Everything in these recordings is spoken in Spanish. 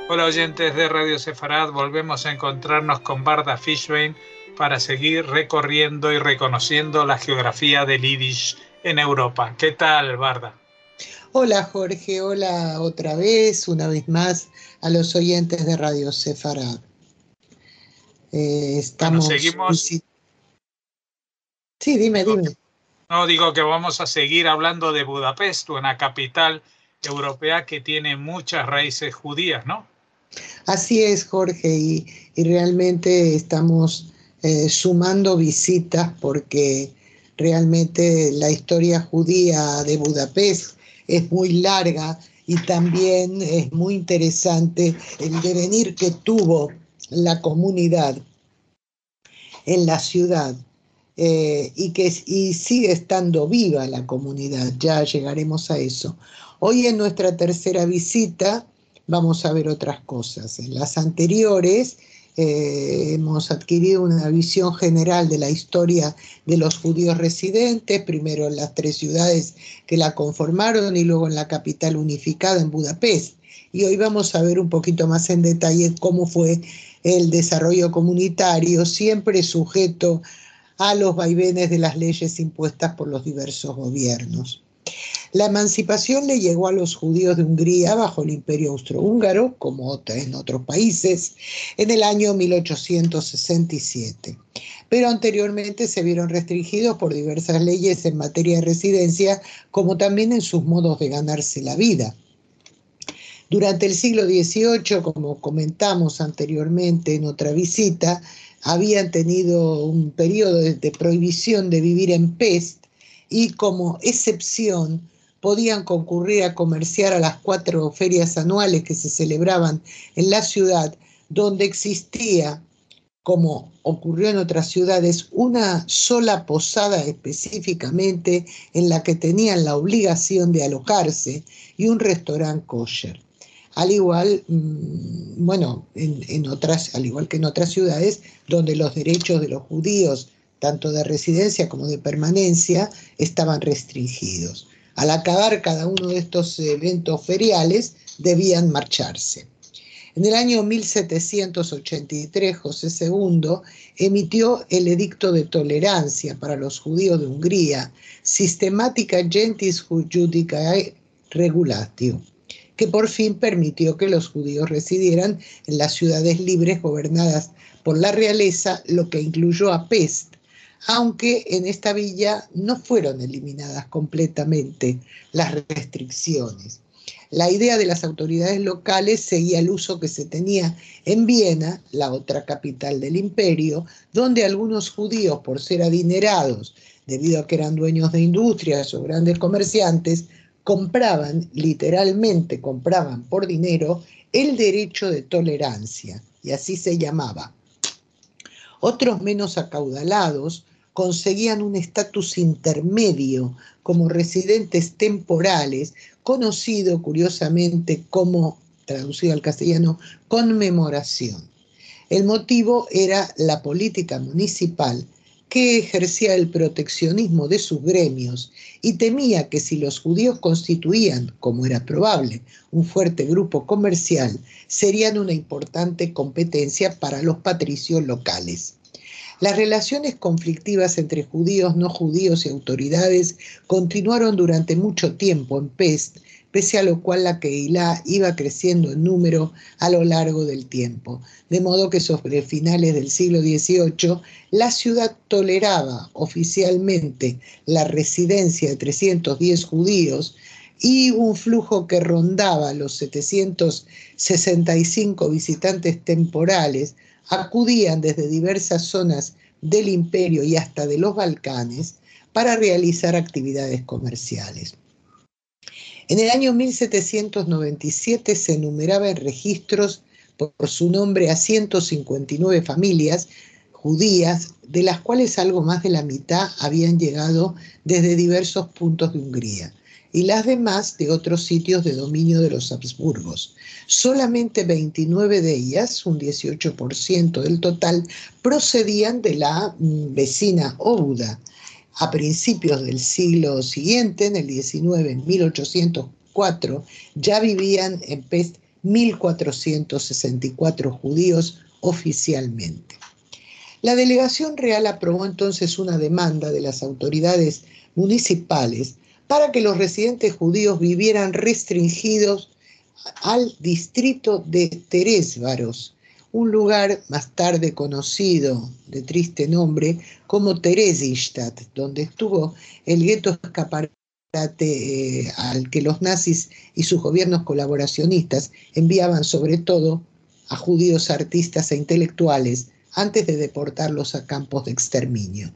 Hola oyentes de Radio Sefarad, volvemos a encontrarnos con Barda Fishbein para seguir recorriendo y reconociendo la geografía del Yiddish en Europa. ¿Qué tal, Barda? Hola Jorge, hola otra vez, una vez más a los oyentes de Radio Sefarad. Bueno, Estamos seguimos. Sí, dime, Digo dime. que, no, digo que vamos a seguir hablando de Budapest, una capital europea que tiene muchas raíces judías, ¿no? Así es, Jorge, y realmente estamos sumando visitas porque realmente la historia judía de Budapest es muy larga y también es muy interesante el devenir que tuvo la comunidad en la ciudad, y sigue estando viva la comunidad, ya llegaremos a eso. Hoy en nuestra tercera visita vamos a ver otras cosas. En las anteriores hemos adquirido una visión general de la historia de los judíos residentes, primero en las tres ciudades que la conformaron y luego en la capital unificada en Budapest. Y hoy vamos a ver un poquito más en detalle cómo fue el desarrollo comunitario, siempre sujeto a los vaivenes de las leyes impuestas por los diversos gobiernos. La emancipación le llegó a los judíos de Hungría bajo el Imperio Austrohúngaro, como en otros países, en el año 1867. Pero anteriormente se vieron restringidos por diversas leyes en materia de residencia, como también en sus modos de ganarse la vida. Durante el siglo XVIII, como comentamos anteriormente en otra visita, habían tenido un periodo de prohibición de vivir en Pest y como excepción podían concurrir a comerciar a las 4 ferias anuales que se celebraban en la ciudad, donde existía, como ocurrió en otras ciudades, una sola posada específicamente en la que tenían la obligación de alojarse y un restaurante kosher. Al igual, al igual que en otras ciudades, donde los derechos de los judíos, tanto de residencia como de permanencia, estaban restringidos. Al acabar cada uno de estos eventos feriales, debían marcharse. En el año 1783, José II emitió el Edicto de Tolerancia para los judíos de Hungría, Systematica Gentis Judicae Regulatio, que por fin permitió que los judíos residieran en las ciudades libres gobernadas por la realeza, lo que incluyó a Pest, aunque en esta villa no fueron eliminadas completamente las restricciones. La idea de las autoridades locales seguía el uso que se tenía en Viena, la otra capital del imperio, donde algunos judíos, por ser adinerados, debido a que eran dueños de industrias o grandes comerciantes, literalmente compraban por dinero el derecho de tolerancia, y así se llamaba. Otros menos acaudalados conseguían un estatus intermedio como residentes temporales, conocido curiosamente como, traducido al castellano, conmemoración. El motivo era la política municipal, que ejercía el proteccionismo de sus gremios y temía que si los judíos constituían, como era probable, un fuerte grupo comercial, serían una importante competencia para los patricios locales. Las relaciones conflictivas entre judíos, no judíos y autoridades continuaron durante mucho tiempo en Pest, pese a lo cual la Kehilá iba creciendo en número a lo largo del tiempo, de modo que sobre finales del siglo XVIII la ciudad toleraba oficialmente la residencia de 310 judíos y un flujo que rondaba los 765 visitantes temporales acudían desde diversas zonas del imperio y hasta de los Balcanes para realizar actividades comerciales. En el año 1797 se enumeraba en registros por su nombre a 159 familias judías, de las cuales algo más de la mitad habían llegado desde diversos puntos de Hungría y las demás de otros sitios de dominio de los Habsburgos. Solamente 29 de ellas, un 18% del total, procedían de la vecina Óbuda. A principios del siglo siguiente, en el 19, en 1804, ya vivían en Pest 1.464 judíos oficialmente. La delegación real aprobó entonces una demanda de las autoridades municipales para que los residentes judíos vivieran restringidos al distrito de Teresvaros, un lugar más tarde conocido de triste nombre como Theresienstadt, donde estuvo el gueto escaparate al que los nazis y sus gobiernos colaboracionistas enviaban sobre todo a judíos artistas e intelectuales antes de deportarlos a campos de exterminio.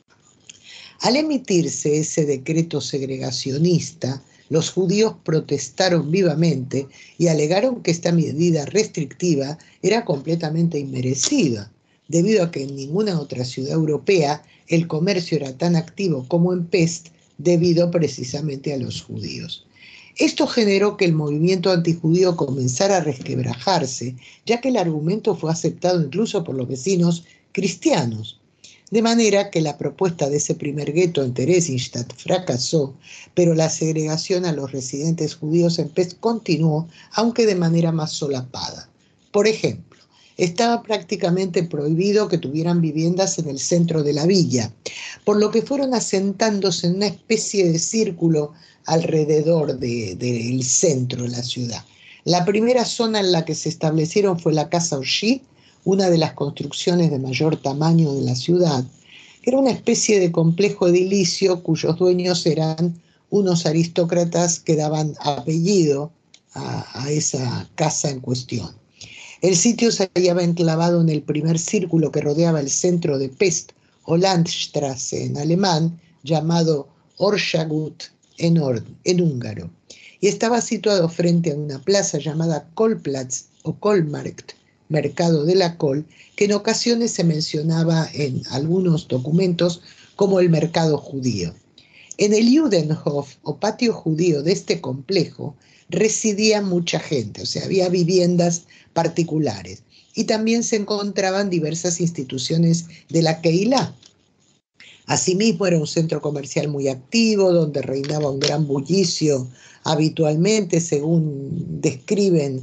Al emitirse ese decreto segregacionista, los judíos protestaron vivamente y alegaron que esta medida restrictiva era completamente inmerecida, debido a que en ninguna otra ciudad europea el comercio era tan activo como en Pest, debido precisamente a los judíos. Esto generó que el movimiento antijudío comenzara a resquebrajarse, ya que el argumento fue aceptado incluso por los vecinos cristianos. De manera que la propuesta de ese primer gueto en Theresienstadt fracasó, pero la segregación a los residentes judíos en Pest continuó, aunque de manera más solapada. Por ejemplo, estaba prácticamente prohibido que tuvieran viviendas en el centro de la villa, por lo que fueron asentándose en una especie de círculo alrededor del centro de la ciudad. La primera zona en la que se establecieron fue la Casa Orshí, una de las construcciones de mayor tamaño de la ciudad, que era una especie de complejo edilicio cuyos dueños eran unos aristócratas que daban apellido a esa casa en cuestión. El sitio se hallaba enclavado en el primer círculo que rodeaba el centro de Pest, o Landstrasse en alemán, llamado Ortschagut en húngaro, y estaba situado frente a una plaza llamada Kohlplatz o Kohlmarkt, mercado de la col, que en ocasiones se mencionaba en algunos documentos como el mercado judío. En el Judenhof o patio judío de este complejo residía mucha gente, o sea, había viviendas particulares, y también se encontraban diversas instituciones de la Keilah. Asimismo, era un centro comercial muy activo, donde reinaba un gran bullicio habitualmente, según describen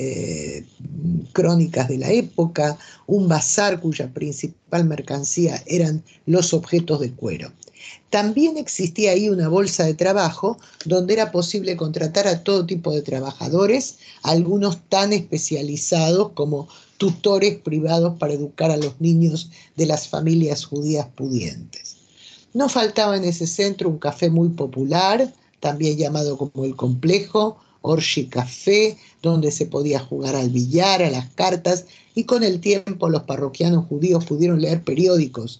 crónicas de la época, un bazar cuya principal mercancía eran los objetos de cuero. También existía ahí una bolsa de trabajo donde era posible contratar a todo tipo de trabajadores, algunos tan especializados como tutores privados para educar a los niños de las familias judías pudientes. No faltaba en ese centro un café muy popular, también llamado como el Complejo, Orshi Café, donde se podía jugar al billar, a las cartas, y con el tiempo los parroquianos judíos pudieron leer periódicos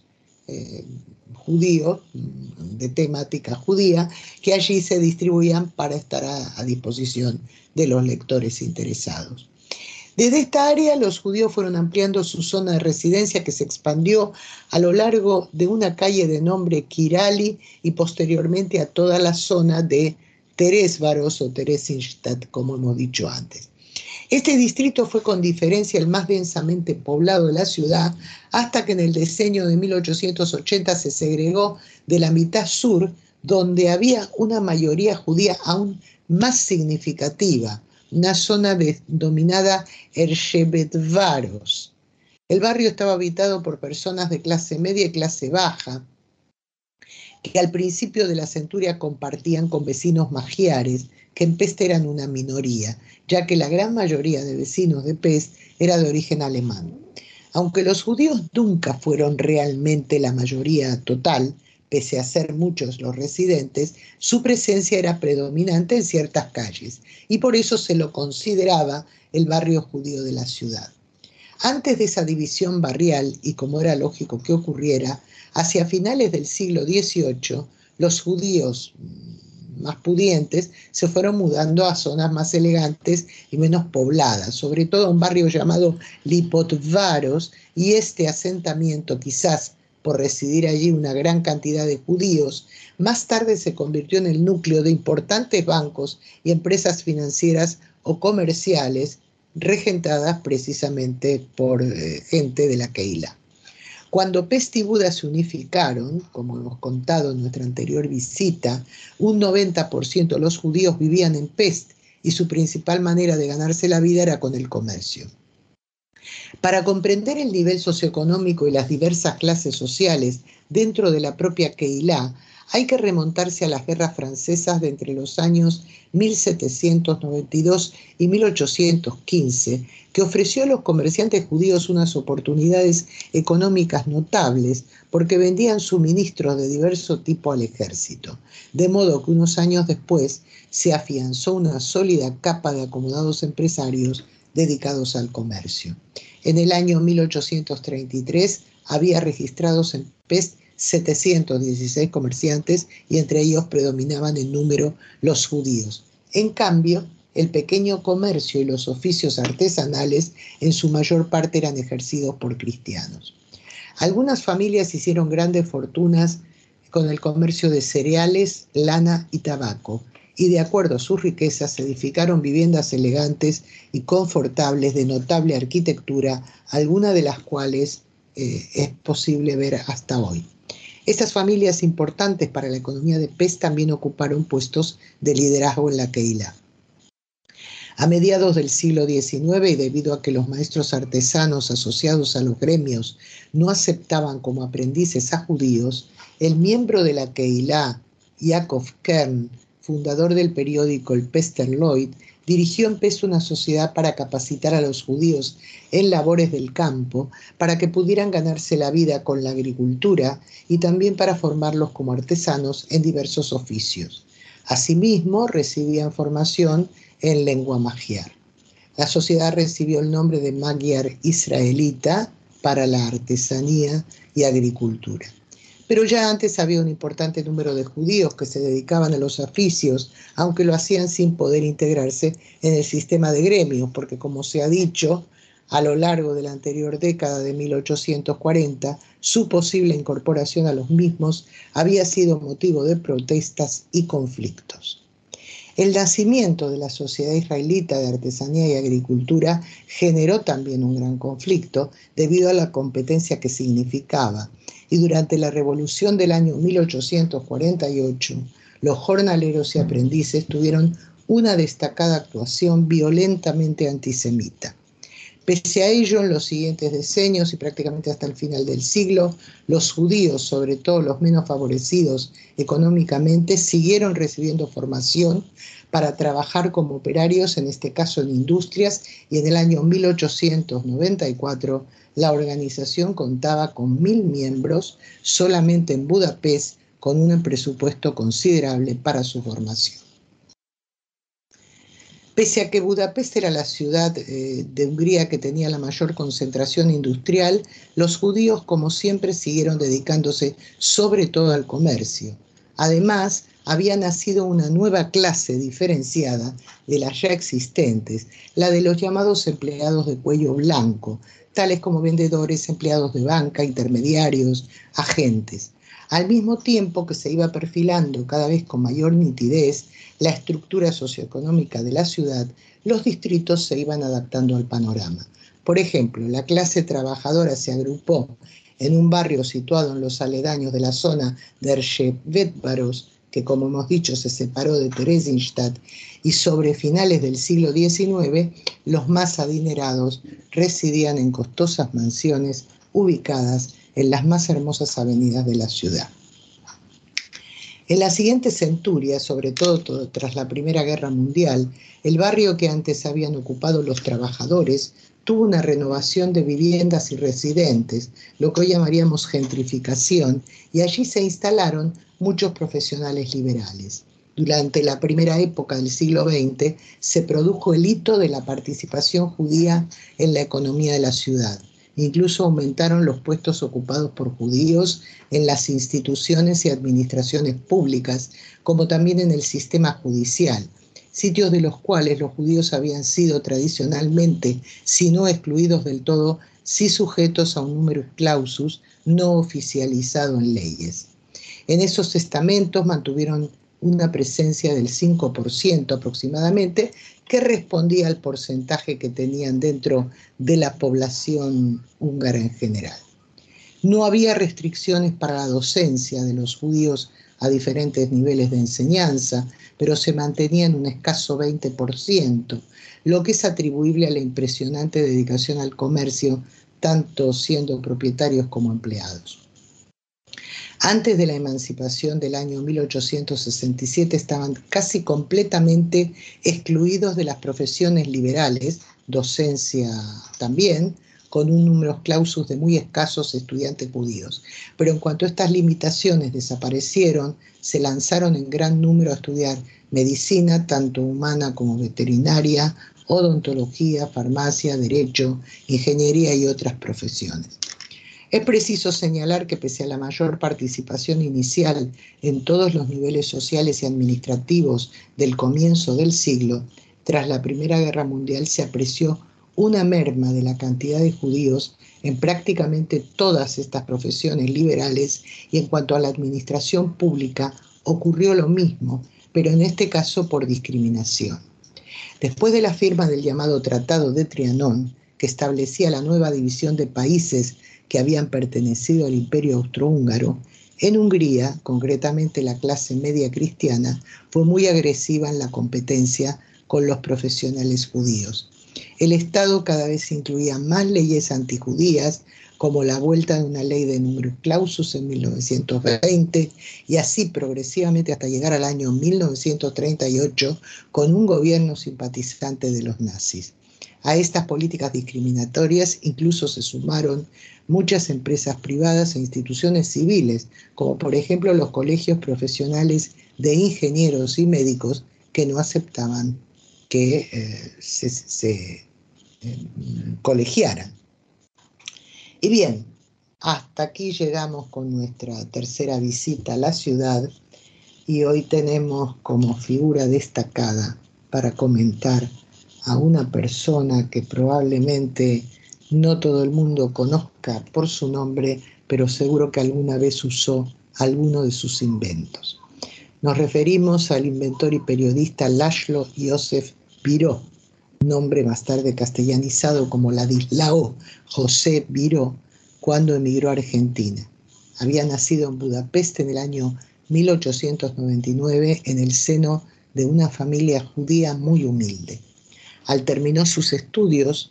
judíos de temática judía que allí se distribuían para estar a disposición de los lectores interesados. Desde esta área los judíos fueron ampliando su zona de residencia, que se expandió a lo largo de una calle de nombre Kirali y posteriormente a toda la zona de Teresvaros o Theresienstadt, como hemos dicho antes. Este distrito fue con diferencia el más densamente poblado de la ciudad, hasta que en el decenio de 1880 se segregó de la mitad sur, donde había una mayoría judía aún más significativa, una zona denominada Ershevetvaros. El barrio estaba habitado por personas de clase media y clase baja, que al principio de la centuria compartían con vecinos magiares, que en Pest eran una minoría, ya que la gran mayoría de vecinos de Pest era de origen alemán. Aunque los judíos nunca fueron realmente la mayoría total, pese a ser muchos los residentes, su presencia era predominante en ciertas calles, y por eso se lo consideraba el barrio judío de la ciudad. Antes de esa división barrial, y como era lógico que ocurriera, hacia finales del siglo XVIII, los judíos más pudientes se fueron mudando a zonas más elegantes y menos pobladas, sobre todo a un barrio llamado Lipotvaros, y este asentamiento, quizás por residir allí una gran cantidad de judíos, más tarde se convirtió en el núcleo de importantes bancos y empresas financieras o comerciales regentadas precisamente por gente de la Keilah. Cuando Pest y Buda se unificaron, como hemos contado en nuestra anterior visita, un 90% de los judíos vivían en Pest y su principal manera de ganarse la vida era con el comercio. Para comprender el nivel socioeconómico y las diversas clases sociales dentro de la propia Keilah, hay que remontarse a las guerras francesas de entre los años 1792 y 1815, que ofreció a los comerciantes judíos unas oportunidades económicas notables porque vendían suministros de diverso tipo al ejército, de modo que unos años después se afianzó una sólida capa de acomodados empresarios dedicados al comercio. En el año 1833 había registrados en Pest 716 comerciantes y entre ellos predominaban en número los judíos. En cambio, el pequeño comercio y los oficios artesanales en su mayor parte eran ejercidos por cristianos. Algunas familias hicieron grandes fortunas con el comercio de cereales, lana y tabaco, y de acuerdo a sus riquezas edificaron viviendas elegantes y confortables de notable arquitectura, algunas de las cuales es posible ver hasta hoy. Estas familias importantes para la economía de Pest también ocuparon puestos de liderazgo en la Keilah. A mediados del siglo XIX, y debido a que los maestros artesanos asociados a los gremios no aceptaban como aprendices a judíos, el miembro de la Keilah, Yaakov Kern, fundador del periódico El Pester Lloyd, dirigió en Pest una sociedad para capacitar a los judíos en labores del campo, para que pudieran ganarse la vida con la agricultura y también para formarlos como artesanos en diversos oficios. Asimismo, recibían formación en lengua magiar. La sociedad recibió el nombre de Magyar Israelita para la artesanía y agricultura. Pero ya antes había un importante número de judíos que se dedicaban a los oficios, aunque lo hacían sin poder integrarse en el sistema de gremios, porque como se ha dicho, a lo largo de la anterior década de 1840, su posible incorporación a los mismos había sido motivo de protestas y conflictos. El nacimiento de la Sociedad Israelita de Artesanía y Agricultura generó también un gran conflicto debido a la competencia que significaba. Y durante la revolución del año 1848, los jornaleros y aprendices tuvieron una destacada actuación violentamente antisemita. Pese a ello, en los siguientes decenios y prácticamente hasta el final del siglo, los judíos, sobre todo los menos favorecidos económicamente, siguieron recibiendo formación para trabajar como operarios, en este caso en industrias, y en el año 1894 la organización contaba con 1.000 miembros solamente en Budapest, con un presupuesto considerable para su formación. Pese a que Budapest era la ciudad de Hungría que tenía la mayor concentración industrial, los judíos, como siempre, siguieron dedicándose sobre todo al comercio. Además, había nacido una nueva clase diferenciada de las ya existentes, la de los llamados empleados de cuello blanco, tales como vendedores, empleados de banca, intermediarios, agentes. Al mismo tiempo que se iba perfilando cada vez con mayor nitidez la estructura socioeconómica de la ciudad, los distritos se iban adaptando al panorama. Por ejemplo, la clase trabajadora se agrupó en un barrio situado en los aledaños de la zona de Erchevetbaros, que como hemos dicho se separó de Theresienstadt, y sobre finales del siglo XIX, los más adinerados residían en costosas mansiones ubicadas en las más hermosas avenidas de la ciudad. En las siguientes centurias, sobre todo tras la Primera Guerra Mundial, el barrio que antes habían ocupado los trabajadores tuvo una renovación de viviendas y residentes, lo que hoy llamaríamos gentrificación, y allí se instalaron muchos profesionales liberales. Durante la primera época del siglo XX se produjo el hito de la participación judía en la economía de la ciudad. Incluso aumentaron los puestos ocupados por judíos en las instituciones y administraciones públicas, como también en el sistema judicial, sitios de los cuales los judíos habían sido tradicionalmente, si no excluidos del todo, sí sujetos a un numerus clausus no oficializado en leyes. En esos estamentos mantuvieron una presencia del 5% aproximadamente, que respondía al porcentaje que tenían dentro de la población húngara en general. No había restricciones para la docencia de los judíos a diferentes niveles de enseñanza, pero se mantenía en un escaso 20%, lo que es atribuible a la impresionante dedicación al comercio, tanto siendo propietarios como empleados. Antes de la emancipación del año 1867 estaban casi completamente excluidos de las profesiones liberales, docencia también, con un número clausus de muy escasos estudiantes judíos. Pero en cuanto estas limitaciones desaparecieron, se lanzaron en gran número a estudiar medicina, tanto humana como veterinaria, odontología, farmacia, derecho, ingeniería y otras profesiones. Es preciso señalar que pese a la mayor participación inicial en todos los niveles sociales y administrativos del comienzo del siglo, tras la Primera Guerra Mundial se apreció una merma de la cantidad de judíos en prácticamente todas estas profesiones liberales, y en cuanto a la administración pública ocurrió lo mismo, pero en este caso por discriminación. Después de la firma del llamado Tratado de Trianón, que establecía la nueva división de países que habían pertenecido al Imperio Austrohúngaro, en Hungría, concretamente la clase media cristiana, fue muy agresiva en la competencia con los profesionales judíos. El Estado cada vez incluía más leyes antijudías, como la vuelta de una ley de numerus clausus en 1920, y así progresivamente hasta llegar al año 1938 con un gobierno simpatizante de los nazis. A estas políticas discriminatorias incluso se sumaron muchas empresas privadas e instituciones civiles, como por ejemplo los colegios profesionales de ingenieros y médicos que no aceptaban que se colegiaran. Y bien, hasta aquí llegamos con nuestra tercera visita a la ciudad, y hoy tenemos como figura destacada para comentar a una persona que probablemente no todo el mundo conozca por su nombre, pero seguro que alguna vez usó alguno de sus inventos. Nos referimos al inventor y periodista László József Biró, nombre más tarde castellanizado como Ladislao José Biró, cuando emigró a Argentina. Había nacido en Budapest en el año 1899 en el seno de una familia judía muy humilde. Al terminar sus estudios,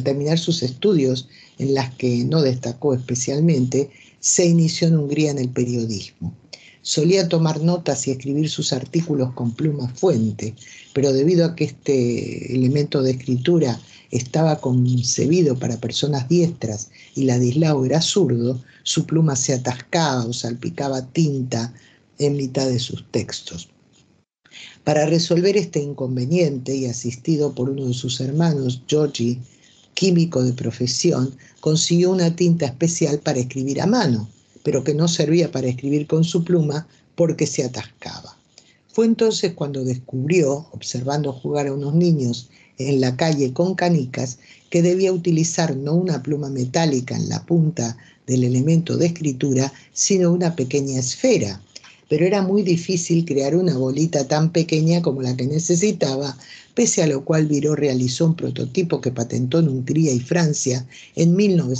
en las que no destacó especialmente, se inició en Hungría en el periodismo. Solía tomar notas y escribir sus artículos con pluma fuente, pero debido a que este elemento de escritura estaba concebido para personas diestras y Ladislao era zurdo, su pluma se atascaba o salpicaba tinta en mitad de sus textos. Para resolver este inconveniente, y asistido por uno de sus hermanos, Georgi, químico de profesión, consiguió una tinta especial para escribir a mano, pero que no servía para escribir con su pluma porque se atascaba. Fue entonces cuando descubrió, observando jugar a unos niños en la calle con canicas, que debía utilizar no una pluma metálica en la punta del elemento de escritura, sino una pequeña esfera. Pero era muy difícil crear una bolita tan pequeña como la que necesitaba, pese a lo cual Biró realizó un prototipo que patentó en Hungría y Francia en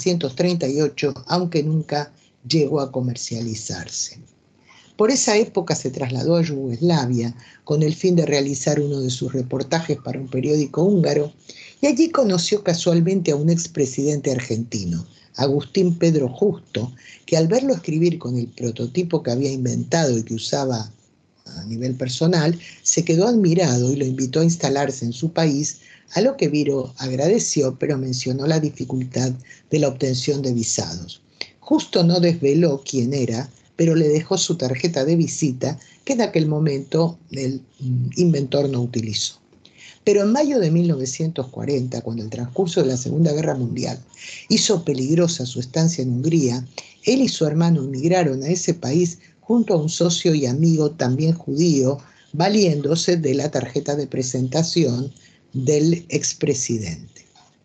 1938, aunque nunca llegó a comercializarse. Por esa época se trasladó a Yugoslavia con el fin de realizar uno de sus reportajes para un periódico húngaro, y allí conoció casualmente a un expresidente argentino, Agustín Pedro Justo, que al verlo escribir con el prototipo que había inventado y que usaba a nivel personal, se quedó admirado y lo invitó a instalarse en su país, a lo que Biró agradeció, pero mencionó la dificultad de la obtención de visados. Justo no desveló quién era, pero le dejó su tarjeta de visita, que en aquel momento el inventor no utilizó. Pero en mayo de 1940, cuando el transcurso de la Segunda Guerra Mundial hizo peligrosa su estancia en Hungría, él y su hermano emigraron a ese país junto a un socio y amigo también judío, valiéndose de la tarjeta de presentación del expresidente.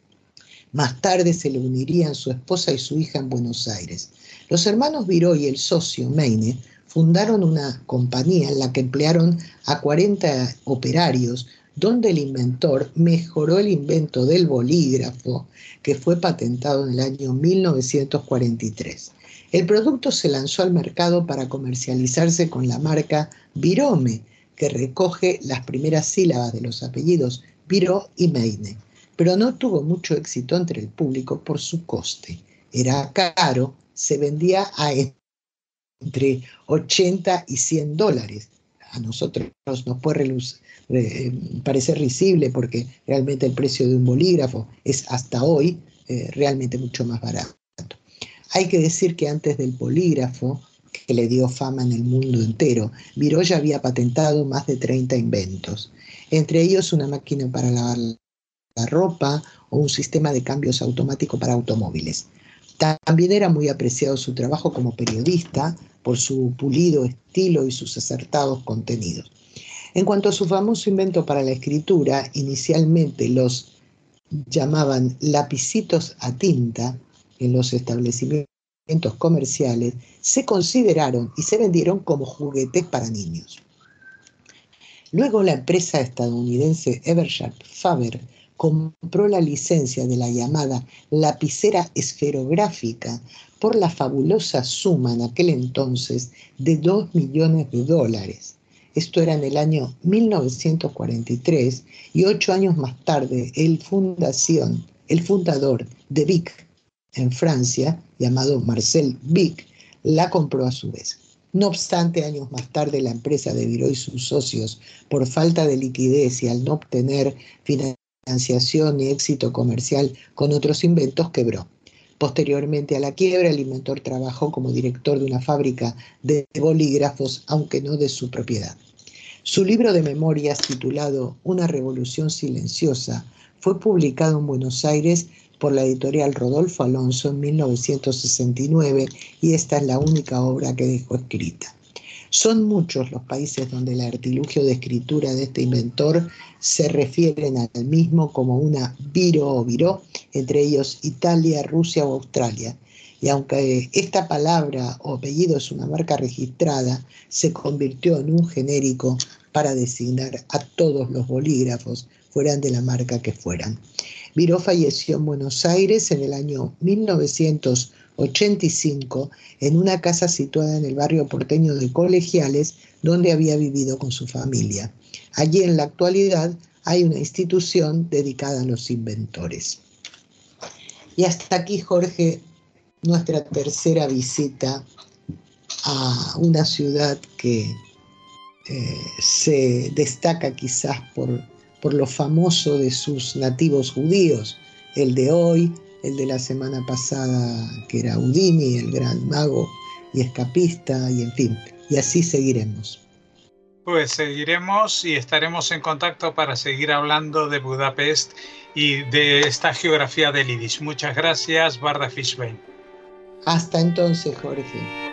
Más tarde se le unirían su esposa y su hija en Buenos Aires. Los hermanos Biró y el socio Meine fundaron una compañía en la que emplearon a 40 operarios, donde el inventor mejoró el invento del bolígrafo, que fue patentado en el año 1943. El producto se lanzó al mercado para comercializarse con la marca Virome, que recoge las primeras sílabas de los apellidos Viró y Meine, pero no tuvo mucho éxito entre el público por su coste. Era caro, se vendía a entre 80 y 100 dólares. A nosotros nos puede parecer risible porque realmente el precio de un bolígrafo es hasta hoy realmente mucho más barato. Hay que decir que antes del bolígrafo, que le dio fama en el mundo entero, Viró ya había patentado más de 30 inventos, entre ellos una máquina para lavar la ropa o un sistema de cambios automático para automóviles. También era muy apreciado su trabajo como periodista por su pulido estilo y sus acertados contenidos. En cuanto a su famoso invento para la escritura, inicialmente los llamaban lapicitos a tinta en los establecimientos comerciales, se consideraron y se vendieron como juguetes para niños. Luego la empresa estadounidense Eversharp Faber compró la licencia de la llamada lapicera esferográfica por la fabulosa suma en aquel entonces de $2 millones. Esto era en el año 1943 y 8 años más tarde el fundador de Bic en Francia, llamado Marcel Bic, la compró a su vez. No obstante, años más tarde la empresa de Viró y sus socios, por falta de liquidez y al no obtener financiación ni éxito comercial con otros inventos, quebró. Posteriormente a la quiebra, el inventor trabajó como director de una fábrica de bolígrafos, aunque no de su propiedad. Su libro de memorias, titulado Una revolución silenciosa, fue publicado en Buenos Aires por la editorial Rodolfo Alonso en 1969 y esta es la única obra que dejó escrita. Son muchos los países donde el artilugio de escritura de este inventor se refieren al mismo como una viro o viró, entre ellos Italia, Rusia o Australia. Y aunque esta palabra o apellido es una marca registrada, se convirtió en un genérico para designar a todos los bolígrafos, fueran de la marca que fueran. Viró falleció en Buenos Aires en el año 1985 en una casa situada en el barrio porteño de Colegiales, donde había vivido con su familia. Allí en la actualidad hay una institución dedicada a los inventores. Y hasta aquí, Jorge, nuestra tercera visita a una ciudad que se destaca quizás por lo famoso de sus nativos judíos, el de hoy, el de la semana pasada, que era Houdini, el gran mago y escapista, y en fin, y así seguiremos. Pues seguiremos y estaremos en contacto para seguir hablando de Budapest y de esta geografía del Yiddish. Muchas gracias, Barda Fishbein. Hasta entonces, Jorge.